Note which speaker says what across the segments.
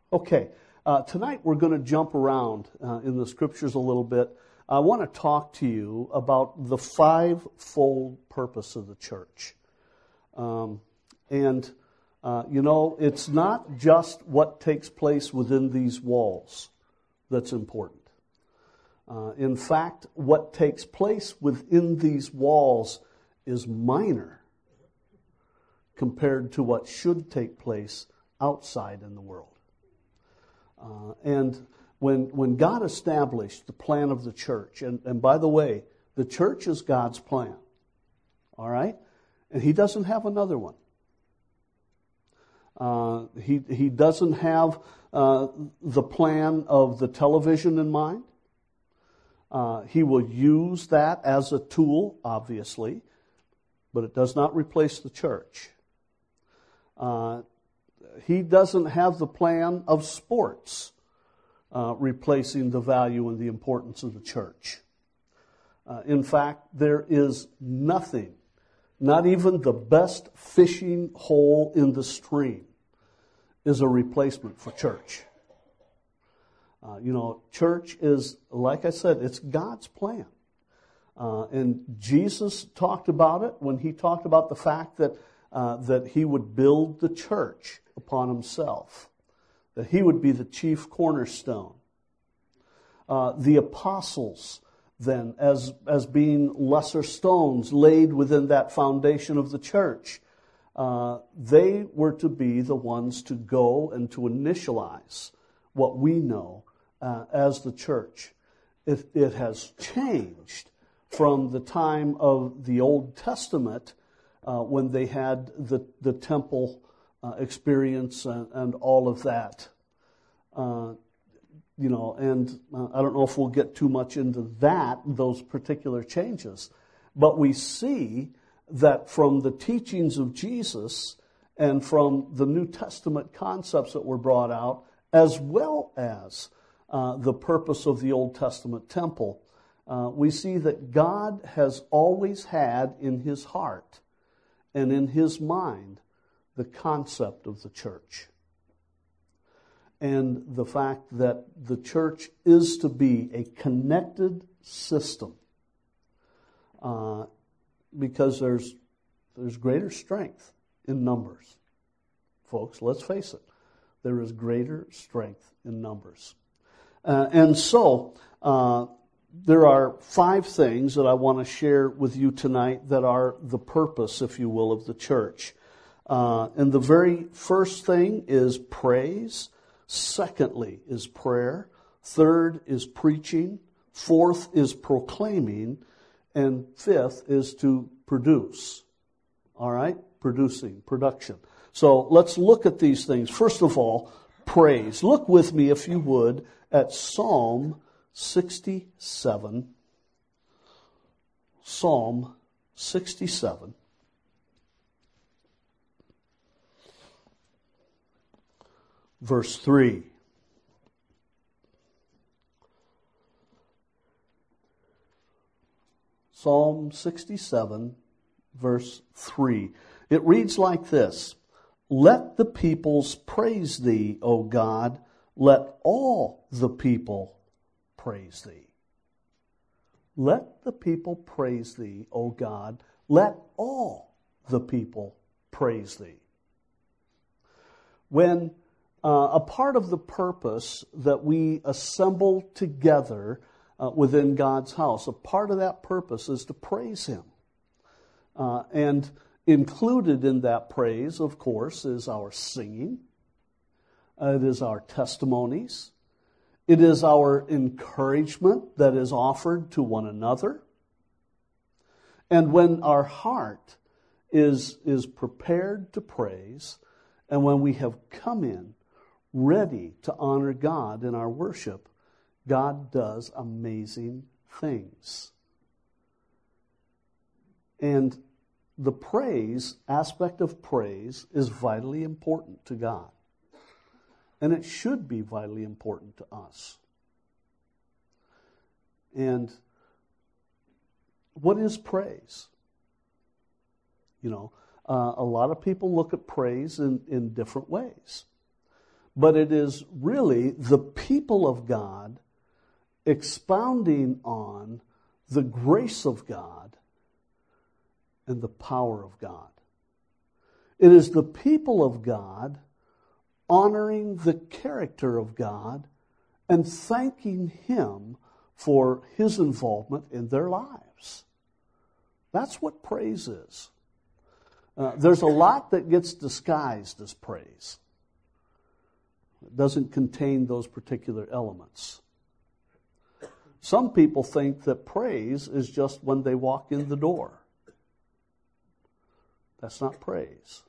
Speaker 1: Okay, tonight we're going to jump around in the scriptures a little bit. I want to talk to you about the fivefold purpose of the church. It's not just what takes place within these walls that's important. In fact, what takes place within these walls is minor compared to what should take place outside in the world. And when God established the plan of the church, and by the way, the church is God's plan, all right? And He doesn't have another one. He doesn't have the plan of the television in mind. He will use that as a tool, obviously, but it does not replace the church. He doesn't have the plan of sports replacing the value and the importance of the church. In fact, there is nothing, not even the best fishing hole in the stream, is a replacement for church. Church is, like I said, it's God's plan. And Jesus talked about it when He talked about the fact that He would build the church upon Himself, that He would be the chief cornerstone. The apostles, then, as being lesser stones laid within that foundation of the church, they were to be the ones to go and to initialize what we know as the church. It has changed from the time of the Old Testament when they had the temple experience and all of that. And I don't know if we'll get too much into those particular changes. But we see that from the teachings of Jesus and from the New Testament concepts that were brought out, as well as the purpose of the Old Testament temple, we see that God has always had in His heart and in His mind the concept of the church. And the fact that the church is to be a connected system. Because there's greater strength in numbers. Folks, let's face it. There is greater strength in numbers. And so, there are 5 things that I want to share with you tonight that are the purpose, if you will, of the church. And the very first thing is praise. Secondly is prayer. Third is preaching. Fourth is proclaiming. And fifth is to produce. All right? Production. So let's look at these things. First of all, praise. Look with me, if you would, at Psalm 67. Psalm 67. Verse 3. Psalm 67, verse 3. It reads like this: Let the peoples praise Thee, O God. Let all the people praise Thee. Let the people praise Thee, O God. Let all the people praise Thee. When a part of the purpose that we assemble together within God's house, a part of that purpose is to praise Him. And included in that praise, of course, is our singing. It is our testimonies. It is our encouragement that is offered to one another. And when our heart is prepared to praise, and when we have come in ready to honor God in our worship, God does amazing things. And the praise aspect of praise is vitally important to God. And it should be vitally important to us. And what is praise? A lot of people look at praise in different ways. but it is really the people of God expounding on the grace of God and the power of God. It is the people of God honoring the character of God and thanking Him for His involvement in their lives. That's what praise is. There's a lot that gets disguised as praise. It doesn't contain those particular elements. Some people think that praise is just when they walk in the door. That's not praise.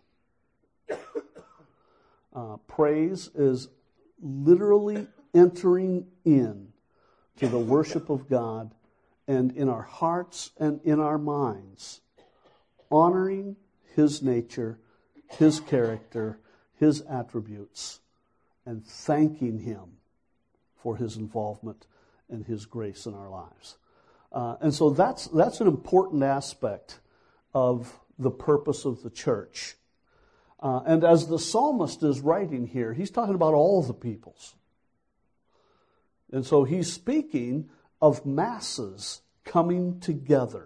Speaker 1: Praise is literally entering in to the worship of God, and in our hearts and in our minds, honoring His nature, His character, His attributes, and thanking Him for His involvement and His grace in our lives. And so that's an important aspect of the purpose of the church. And as the psalmist is writing here, he's talking about all the peoples. And so he's speaking of masses coming together.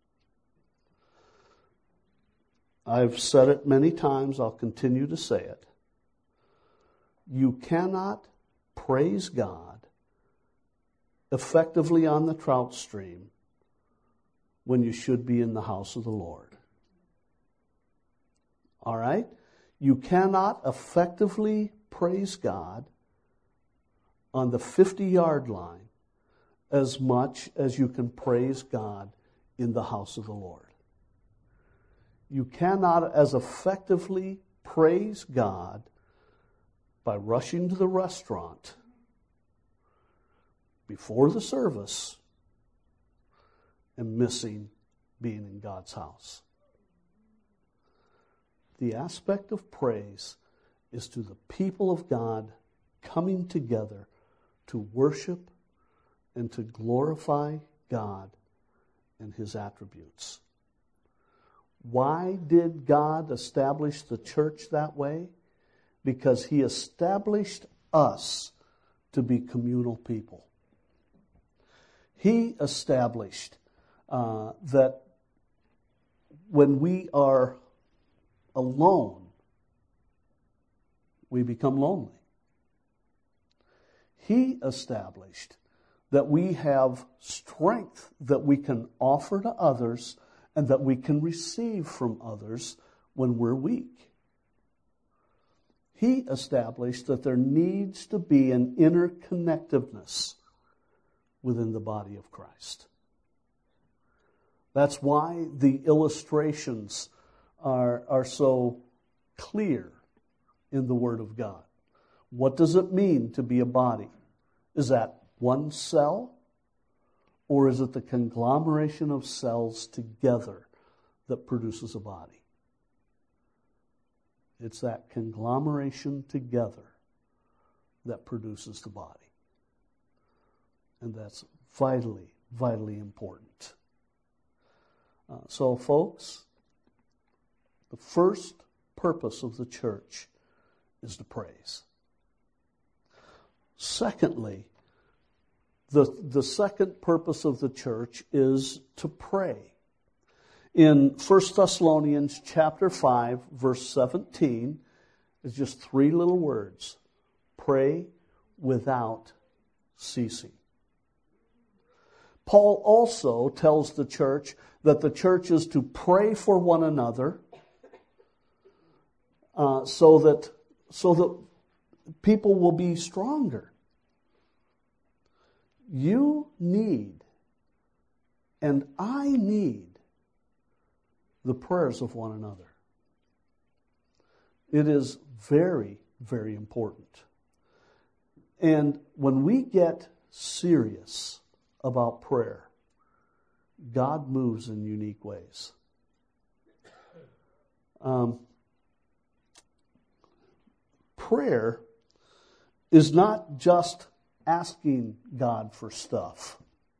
Speaker 1: I've said it many times, I'll continue to say it. You cannot praise God effectively on the trout stream when you should be in the house of the Lord. All right? You cannot effectively praise God on the 50-yard line as much as you can praise God in the house of the Lord. You cannot as effectively praise God by rushing to the restaurant before the service and missing being in God's house. The aspect of praise is to the people of God coming together to worship and to glorify God and His attributes. Why did God establish the church that way? Because He established us to be communal people. He established that when we are alone, we become lonely. He established that we have strength that we can offer to others and that we can receive from others when we're weak. He established that there needs to be an interconnectedness within the body of Christ. That's why the illustrations are so clear in the Word of God. What does it mean to be a body? Is that one cell? Or is it the conglomeration of cells together that produces a body? It's that conglomeration together that produces the body. And that's vitally, vitally important. So, folks, the first purpose of the church is to praise. Secondly, the second purpose of the church is to pray. In 1 Thessalonians chapter 5, verse 17, it's just 3 little words. Pray without ceasing. Paul also tells the church that the church is to pray for one another so that people will be stronger. You need, and I need, the prayers of one another. It is very, very important. And when we get serious about prayer, God moves in unique ways. Prayer is not just asking God for stuff.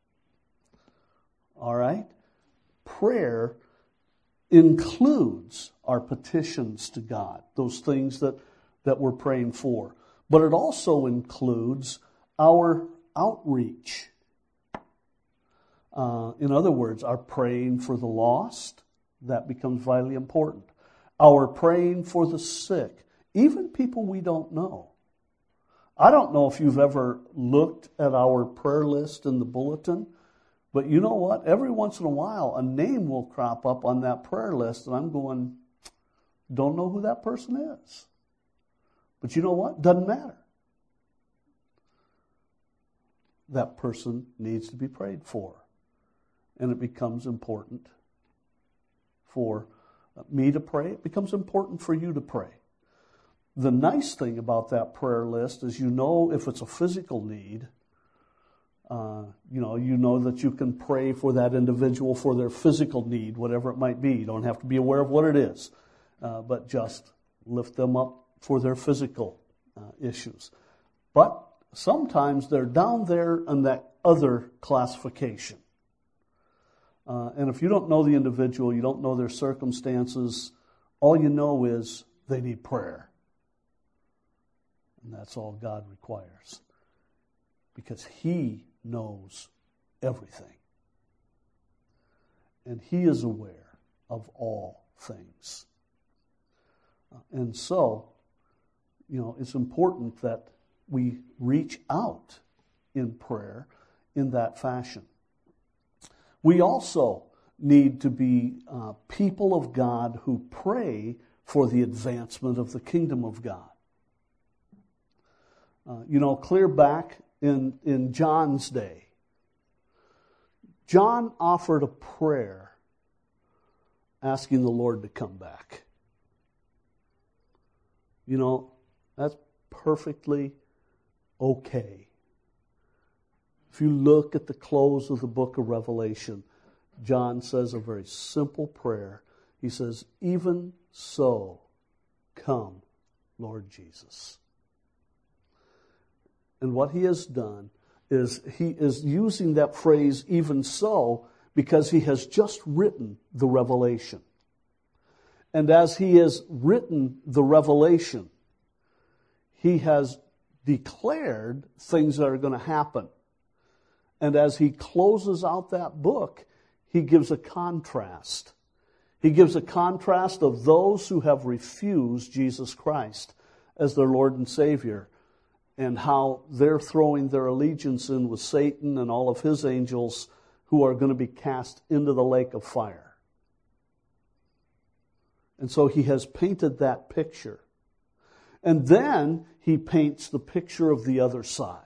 Speaker 1: All right? Prayer includes our petitions to God, those things that we're praying for. But it also includes our outreach. In other words, our praying for the lost, that becomes vitally important. Our praying for the sick, even people we don't know. I don't know if you've ever looked at our prayer list in the bulletin, but you know what? Every once in a while, a name will crop up on that prayer list, and I'm going, don't know who that person is. But you know what? Doesn't matter. That person needs to be prayed for. And it becomes important for me to pray. It becomes important for you to pray. The nice thing about that prayer list is you know if it's a physical need, you know that you can pray for that individual for their physical need, whatever it might be. You don't have to be aware of what it is, but just lift them up for their physical issues. But sometimes they're down there in that other classification. And if you don't know the individual, you don't know their circumstances, all you know is they need prayer. And that's all God requires. Because He knows everything. And He is aware of all things. And so, it's important that we reach out in prayer in that fashion. We also need to be people of God who pray for the advancement of the kingdom of God. Clear back in John's day, John offered a prayer asking the Lord to come back. That's perfectly okay. If you look at the close of the book of Revelation, John says a very simple prayer. He says, "Even so, come, Lord Jesus." And what he has done is he is using that phrase, "even so," because he has just written the Revelation. And as he has written the Revelation, he has declared things that are going to happen. And as he closes out that book, he gives a contrast. He gives a contrast of those who have refused Jesus Christ as their Lord and Savior, and how they're throwing their allegiance in with Satan and all of his angels who are going to be cast into the lake of fire. And so he has painted that picture. And then he paints the picture of the other side.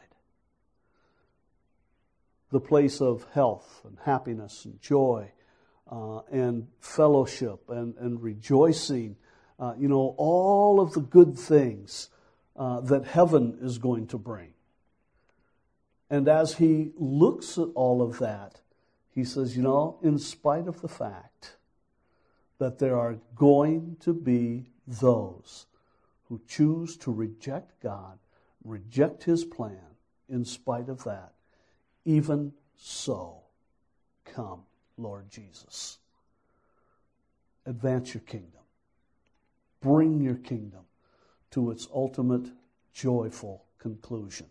Speaker 1: The place of health and happiness and joy and fellowship and rejoicing. All of the good things that heaven is going to bring. And as he looks at all of that, he says, in spite of the fact that there are going to be those who choose to reject God, reject His plan, in spite of that, even so, come, Lord Jesus. Advance your kingdom. Bring your kingdom to its ultimate joyful conclusion.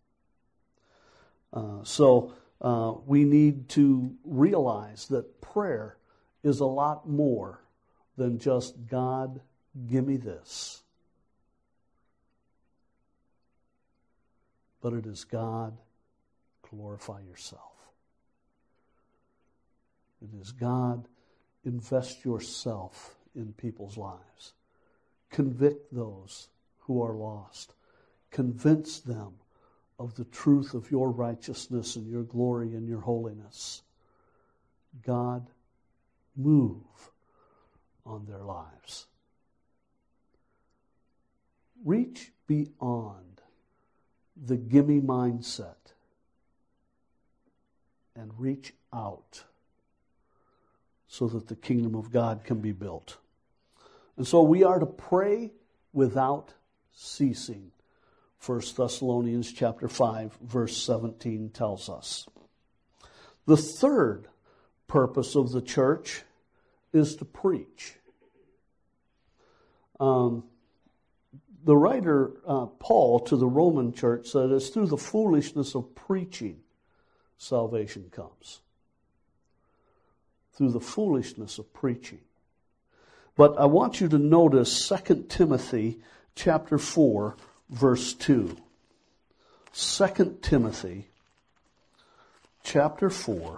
Speaker 1: So we need to realize that prayer is a lot more than just, "God, give me this." But it is, "God, glorify yourself." It is, "God, invest yourself in people's lives. Convict those who are lost. Convince them of the truth of your righteousness and your glory and your holiness. God, move on their lives." Reach beyond the gimme mindset and reach out so that the kingdom of God can be built. And so we are to pray without ceasing. 1 Thessalonians chapter 5, verse 17 tells us. The third purpose of the church is to preach. the writer, Paul, to the Roman church said it's through the foolishness of preaching salvation comes. Through the foolishness of preaching. But I want you to notice 2 Timothy chapter 4, verse 2. 2 Timothy chapter 4.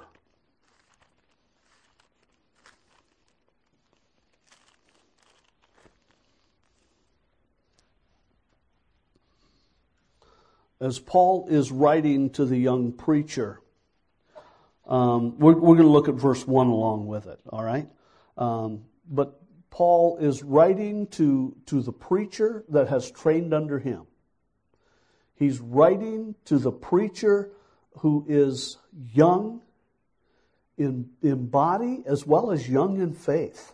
Speaker 1: As Paul is writing to the young preacher, we're going to look at verse 1 along with it, all right? But Paul is writing to the preacher that has trained under him. He's writing to the preacher who is young in body as well as young in faith.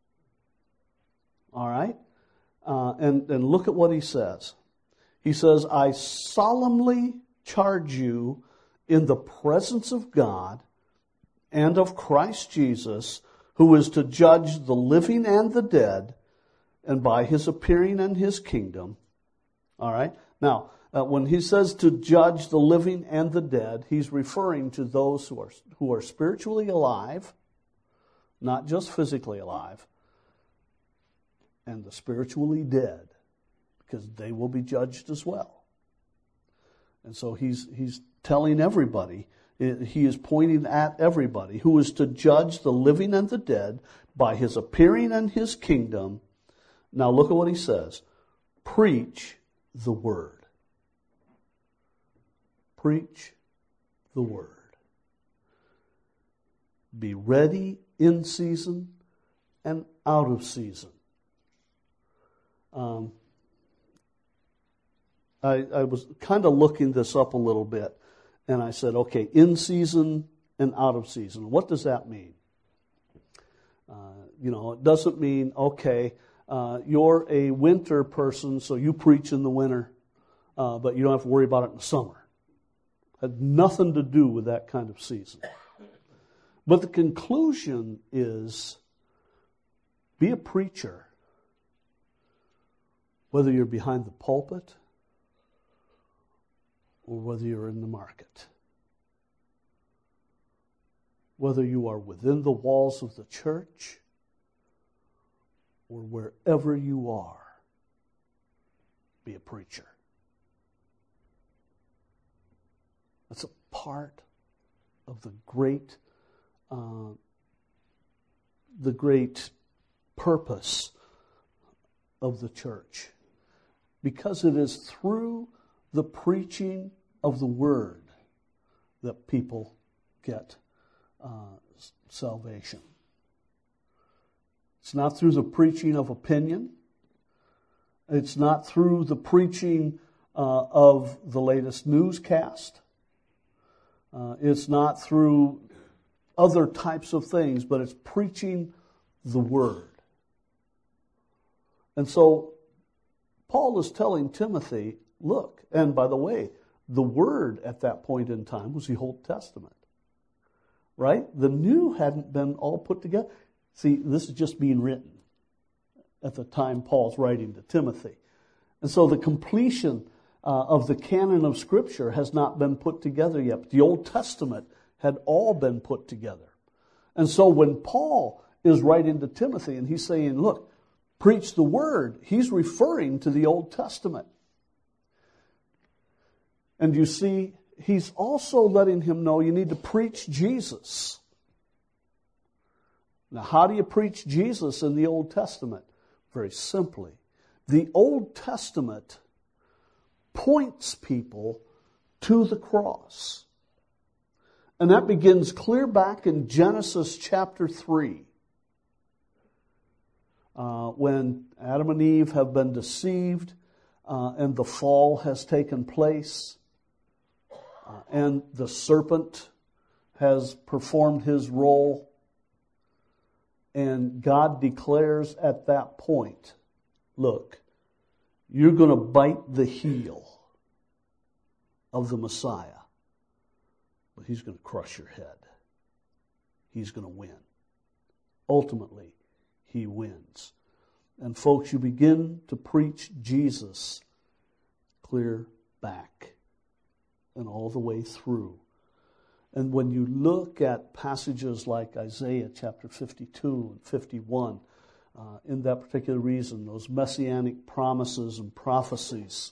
Speaker 1: All right? And look at what he says. He says, I solemnly charge you in the presence of God and of Christ Jesus, who is to judge the living and the dead, and by his appearing and his kingdom. All right? Now, when he says to judge the living and the dead, he's referring to those who are spiritually alive, not just physically alive, and the spiritually dead, because they will be judged as well. And so he's telling everybody, he is pointing at everybody, who is to judge the living and the dead by his appearing and his kingdom. Now look at what he says. Preach the word. Preach the word. Be ready in season and out of season. I was kind of looking this up a little bit, and I said, okay, in season and out of season. What does that mean? It doesn't mean, okay, you're a winter person, so you preach in the winter, but you don't have to worry about it in the summer. It had nothing to do with that kind of season. But the conclusion is, be a preacher, whether you're behind the pulpit or whether you're in the market. Whether you are within the walls of the church or wherever you are, be a preacher. That's a part of the great purpose of the church. Because it is through the preaching of the word that people get salvation. It's not through the preaching of opinion. It's not through the preaching of the latest newscast. It's not through other types of things, but it's preaching the word. And so Paul is telling Timothy, look, and by the way, the word at that point in time was the Old Testament. Right? The new hadn't been all put together. See, this is just being written at the time Paul's writing to Timothy. And so the completion of the canon of Scripture has not been put together yet. But the Old Testament had all been put together. And so when Paul is writing to Timothy and he's saying, look, preach the word, he's referring to the Old Testament. And you see, he's also letting him know you need to preach Jesus. Now, how do you preach Jesus in the Old Testament? Very simply. The Old Testament points people to the cross. And that begins clear back in Genesis chapter 3. When Adam and Eve have been deceived and the fall has taken place. And the serpent has performed his role. And God declares at that point, look, you're going to bite the heel of the Messiah. But he's going to crush your head. He's going to win. Ultimately, he wins. And folks, you begin to preach Jesus clear back and all the way through. And when you look at passages like Isaiah chapter 52 and 51, in that particular reason, those messianic promises and prophecies,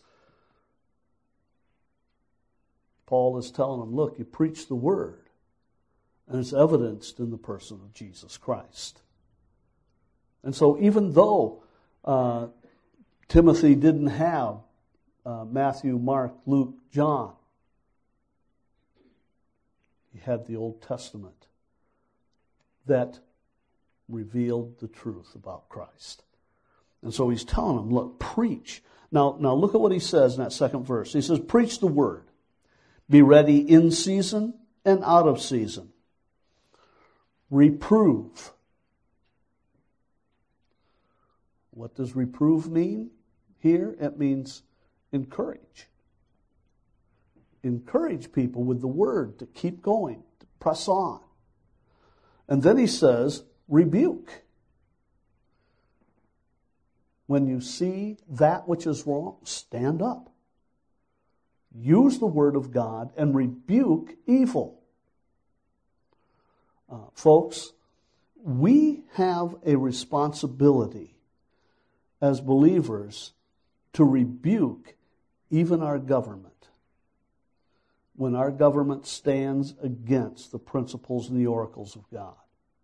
Speaker 1: Paul is telling them, look, you preach the word, and it's evidenced in the person of Jesus Christ. And so even though Timothy didn't have Matthew, Mark, Luke, John, he had the Old Testament that revealed the truth about Christ. And so he's telling them, look, preach. Now look at what he says in that second verse. He says, preach the word. Be ready in season and out of season. Reprove. What does reprove mean here? It means encourage. Encourage people with the word to keep going, to press on. And then he says, rebuke. When you see that which is wrong, stand up. Use the word of God and rebuke evil. Folks, we have a responsibility as believers to rebuke even our government when our government stands against the principles and the oracles of God.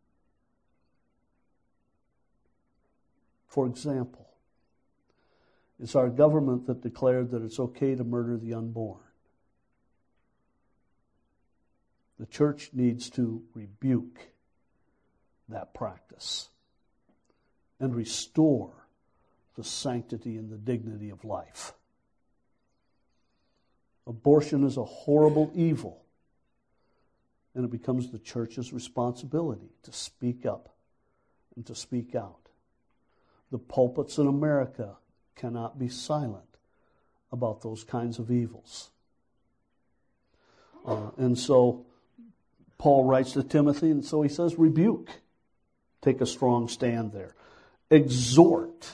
Speaker 1: For example, it's our government that declared that it's okay to murder the unborn. The church needs to rebuke that practice and restore the sanctity and the dignity of life. Abortion is a horrible evil, and it becomes the church's responsibility to speak up and to speak out. The pulpits in America cannot be silent about those kinds of evils. And so Paul writes to Timothy, and so he says, rebuke. Take a strong stand there. Exhort.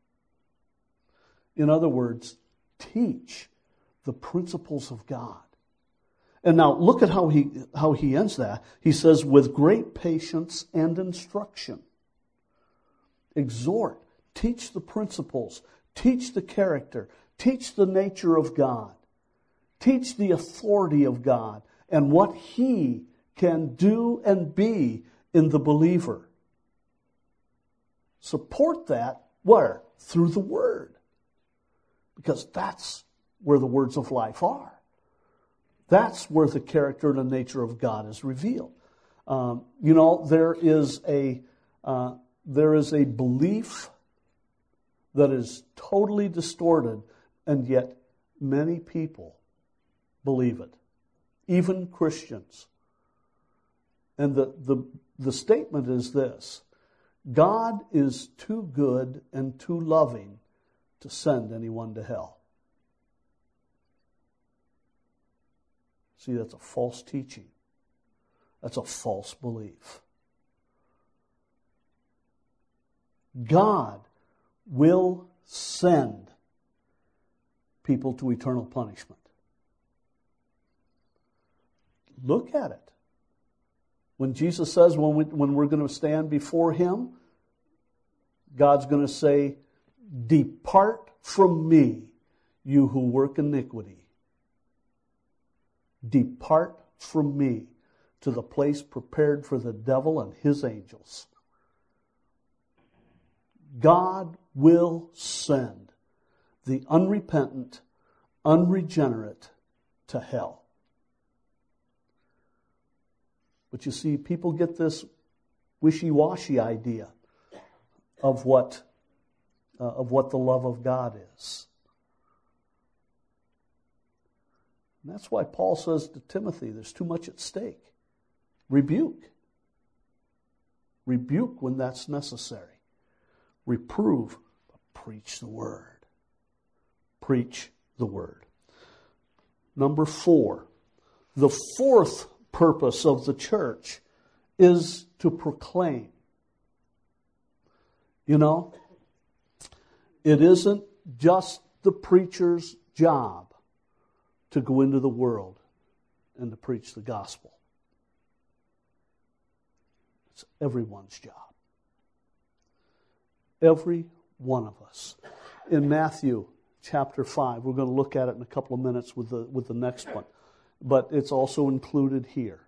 Speaker 1: In other words, teach the principles of God. And now look at how he ends that. He says, with great patience and instruction. Exhort. Teach the principles. Teach the character. Teach the nature of God. Teach the authority of God and what He can do and be in the believer. Support that, where? Through the Word. Because that's where the words of life are. That's where the character and the nature of God is revealed. There is a belief that is totally distorted, and yet many people believe it, even Christians. And the statement is this: God is too good and too loving to send anyone to hell. See, that's a false teaching. That's a false belief. God will send people to eternal punishment. Look at it. When Jesus says when we're going to stand before Him, God's going to say, depart from me, you who work iniquity. Depart from me to the place prepared for the devil and his angels. God will send the unrepentant, unregenerate to hell. But you see, people get this wishy-washy idea of what the love of God is. And that's why Paul says to Timothy, there's too much at stake. Rebuke. Rebuke when that's necessary. Reprove, but preach the word. Preach the word. Number 4, the fourth purpose of the church is to proclaim. It isn't just the preacher's job to go into the world and to preach the gospel. It's everyone's job. Every one of us. In Matthew chapter 5, we're going to look at it in a couple of minutes with the next one, but it's also included here.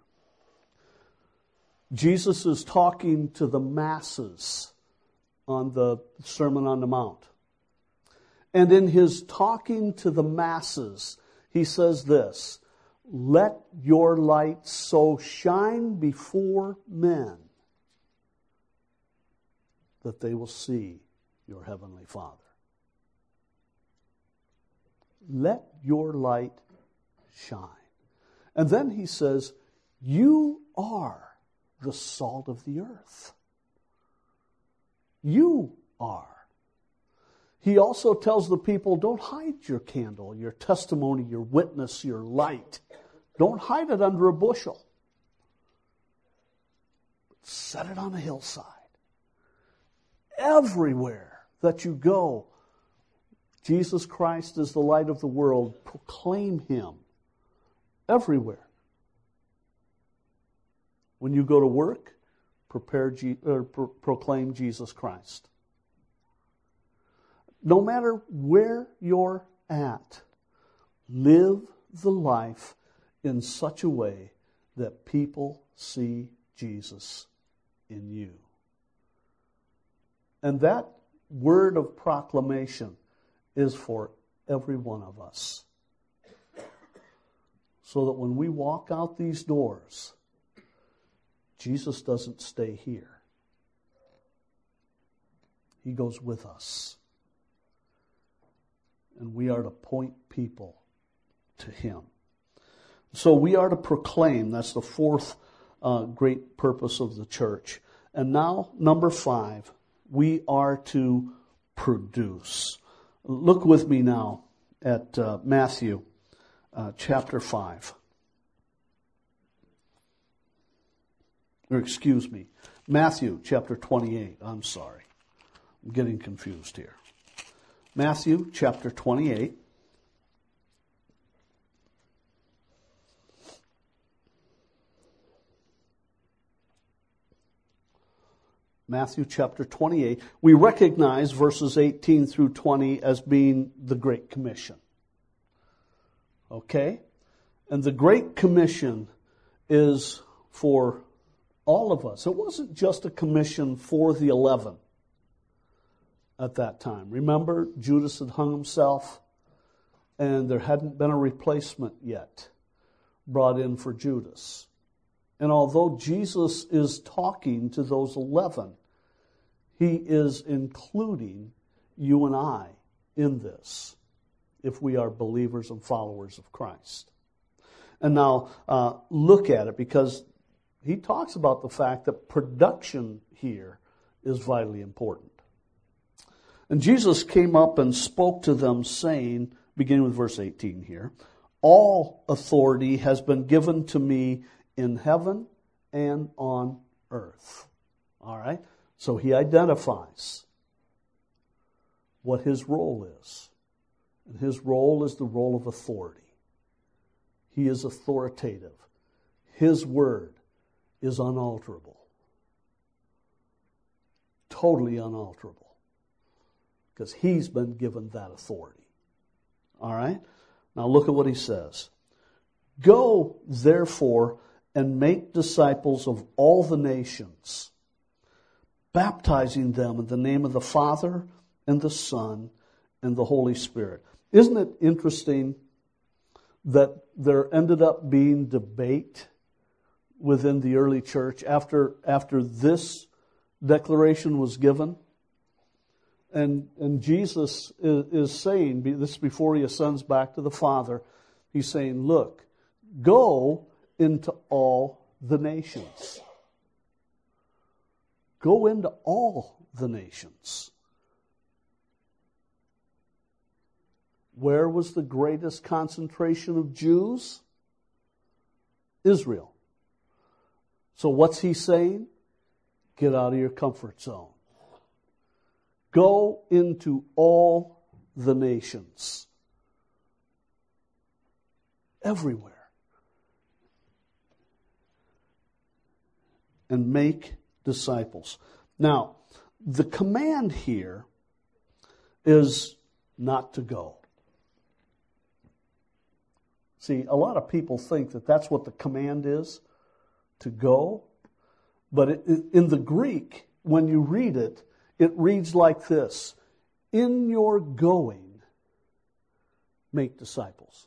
Speaker 1: Jesus is talking to the masses on the Sermon on the Mount. And in his talking to the masses, he says this, "Let your light so shine before men that they will see your heavenly Father." Let your light shine. And then he says, you are the salt of the earth. You are. He also tells the people, don't hide your candle, your testimony, your witness, your light. Don't hide it under a bushel. Set it on a hillside. Everywhere that you go, Jesus Christ is the light of the world. Proclaim Him. Everywhere. When you go to work, proclaim Jesus Christ. No matter where you're at, live the life in such a way that people see Jesus in you. And that word of proclamation is for every one of us. So that when we walk out these doors, Jesus doesn't stay here. He goes with us. And we are to point people to Him. So we are to proclaim. That's the fourth great purpose of the church. And now, number 5, we are to produce. Look with me now at Matthew chapter 5. Or excuse me, Matthew chapter 28. I'm sorry. I'm getting confused here. Matthew chapter 28. Matthew chapter 28. We recognize verses 18 through 20 as being the Great Commission. Okay? And the Great Commission is for all of us. It wasn't just a commission for the 11 at that time. Remember, Judas had hung himself, and there hadn't been a replacement yet brought in for Judas. And although Jesus is talking to those 11, He is including you and I in this, if we are believers and followers of Christ. And now, look at it, because He talks about the fact that production here is vitally important. And Jesus came up and spoke to them, saying, beginning with verse 18 here, all authority has been given to me in heaven and on earth. All right? So He identifies what His role is. And His role is the role of authority. He is authoritative. His word is unalterable. Totally unalterable. Because He's been given that authority. All right? Now look at what He says. Go, therefore, and make disciples of all the nations, baptizing them in the name of the Father and the Son and the Holy Spirit. Isn't it interesting that there ended up being debate within the early church after this declaration was given? And Jesus is saying, this is before He ascends back to the Father, He's saying, look, go into all the nations. Go into all the nations. Where was the greatest concentration of Jews? Israel. So what's He saying? Get out of your comfort zone. Go into all the nations. Everywhere. And make disciples. Now, the command here is not to go. See, a lot of people think that that's what the command is, to go. But in the Greek, when you read it, it reads like this: in your going, make disciples.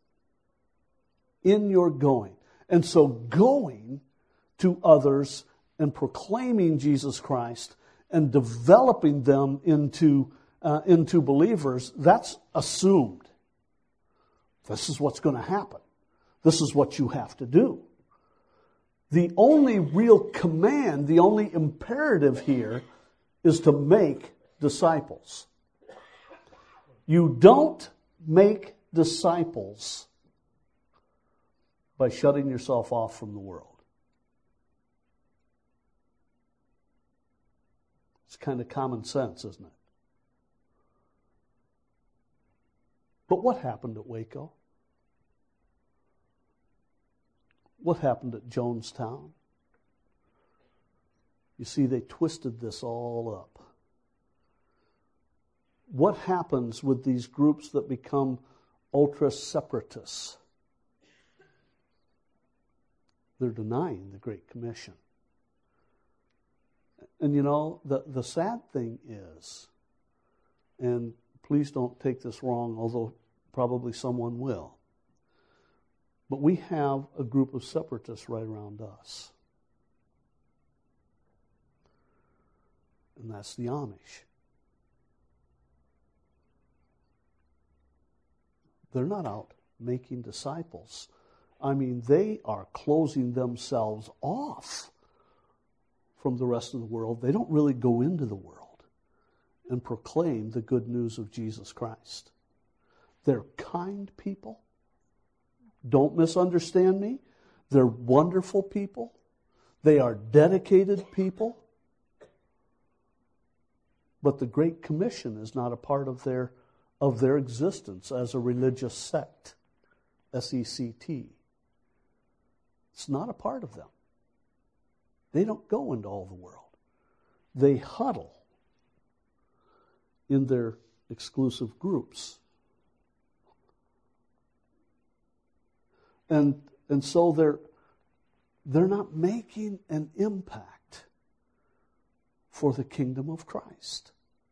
Speaker 1: In your going. And so going to others and proclaiming Jesus Christ and developing them into believers, that's assumed. This is what's going to happen. This is what you have to do. The only real command, the only imperative here is to make disciples. You don't make disciples by shutting yourself off from the world. It's kind of common sense, isn't it? But what happened at Waco? What happened at Jonestown? You see, they twisted this all up. What happens with these groups that become ultra-separatists? They're denying the Great Commission. And you know, the sad thing is, and please don't take this wrong, although probably someone will, but we have a group of separatists right around us. And that's the Amish. They're not out making disciples. I mean, they are closing themselves off from the rest of the world. They don't really go into the world and proclaim the good news of Jesus Christ. They're kind people. Don't misunderstand me. They're wonderful people. They are dedicated people. But the Great Commission is not a part of their existence as a religious sect. S-E-C-T. It's not a part of them. They don't go into all the world. They huddle in their exclusive groups. And so they're not making an impact for the kingdom of Christ.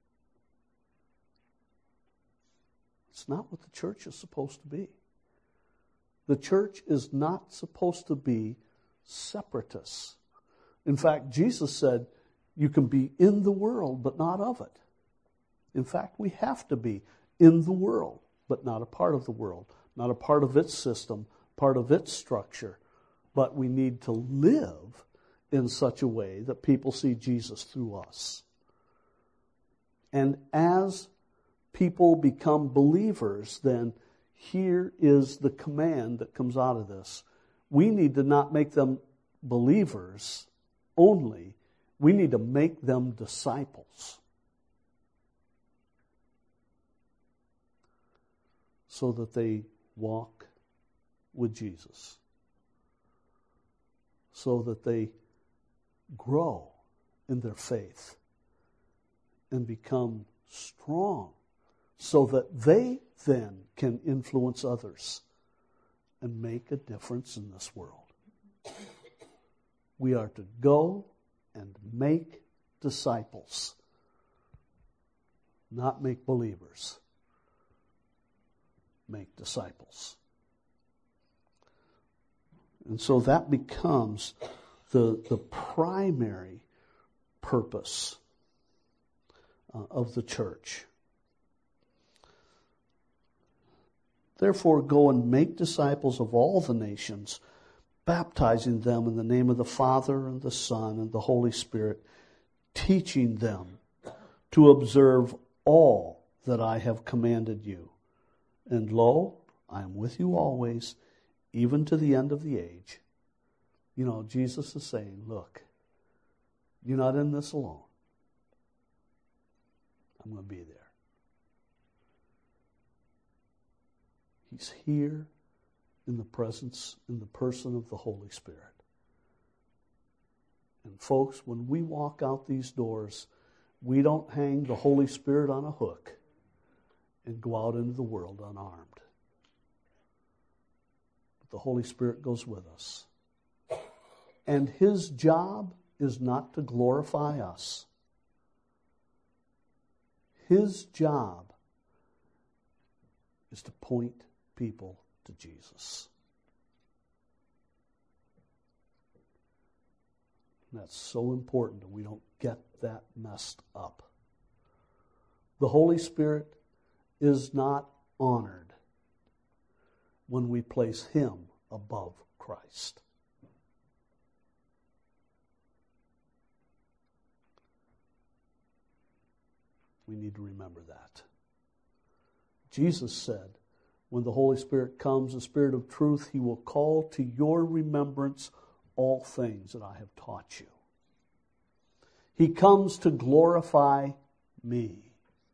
Speaker 1: It's not what the church is supposed to be. The church is not supposed to be separatists. In fact, Jesus said, you can be in the world, but not of it. In fact, we have to be in the world, but not a part of the world, not a part of its system, part of its structure. But we need to live in such a way that people see Jesus through us. And as people become believers, then here is the command that comes out of this. We need to not make them believers only. We need to make them disciples. So that they walk with Jesus. So that they grow in their faith and become strong. So that they then can influence others and make a difference in this world. We are to go and make disciples, not make believers. Make disciples. And so that becomes the primary purpose of the church. Therefore, go and make disciples of all the nations, baptizing them in the name of the Father and the Son and the Holy Spirit, teaching them to observe all that I have commanded you. And lo, I am with you always, even to the end of the age. You know, Jesus is saying, look, you're not in this alone. I'm going to be there. He's here in the presence, in the person of the Holy Spirit. And folks, when we walk out these doors, we don't hang the Holy Spirit on a hook and go out into the world unarmed. But the Holy Spirit goes with us. And His job is not to glorify us. His job is to point people to Jesus. And that's so important that we don't get that messed up. The Holy Spirit is not honored when we place Him above Christ. We need to remember that. Jesus said, when the Holy Spirit comes, the Spirit of truth, He will call to your remembrance all things that I have taught you. He comes to glorify me.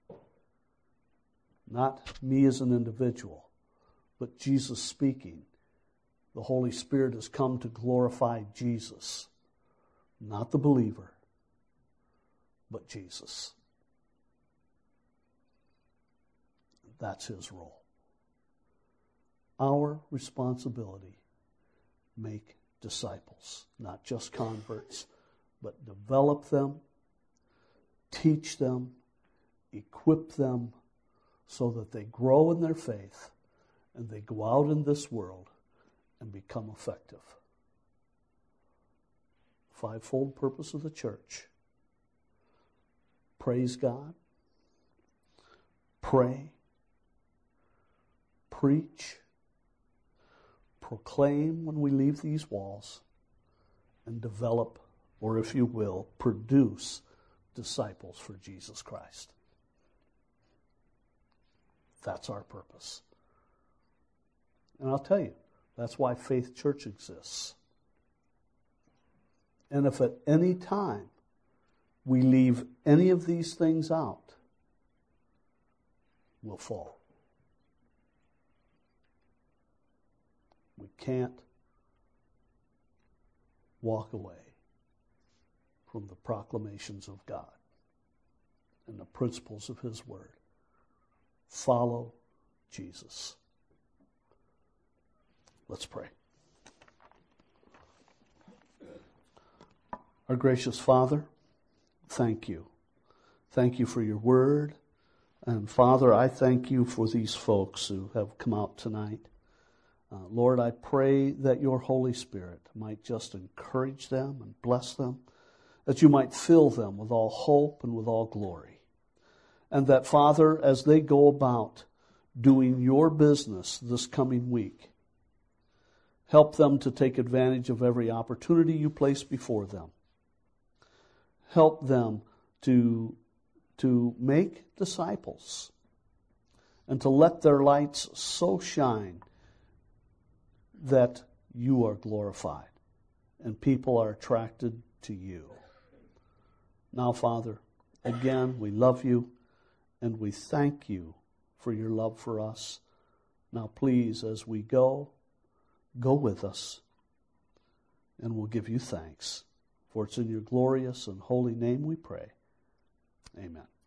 Speaker 1: Not me as an individual, but Jesus speaking. The Holy Spirit has come to glorify Jesus. Not the believer, but Jesus. That's His role. Our responsibility, make disciples, not just converts, but develop them, teach them, equip them so that they grow in their faith and they go out in this world and become effective. Fivefold purpose of the church. Praise God, pray, preach, proclaim when we leave these walls, and develop, or if you will, produce disciples for Jesus Christ. That's our purpose. And I'll tell you, that's why Faith Church exists. And if at any time we leave any of these things out, we'll fall. We can't walk away from the proclamations of God and the principles of His Word. Follow Jesus. Let's pray. Our gracious Father, thank you. Thank you for your Word. And Father, I thank you for these folks who have come out tonight. Lord, I pray that your Holy Spirit might just encourage them and bless them, that you might fill them with all hope and with all glory. And that, Father, as they go about doing your business this coming week, help them to take advantage of every opportunity you place before them. Help them to make disciples and to let their lights so shine that you are glorified and people are attracted to you. Now, Father, again, we love you and we thank you for your love for us. Now, please, as we go with us and we'll give you thanks. For it's in your glorious and holy name we pray. Amen.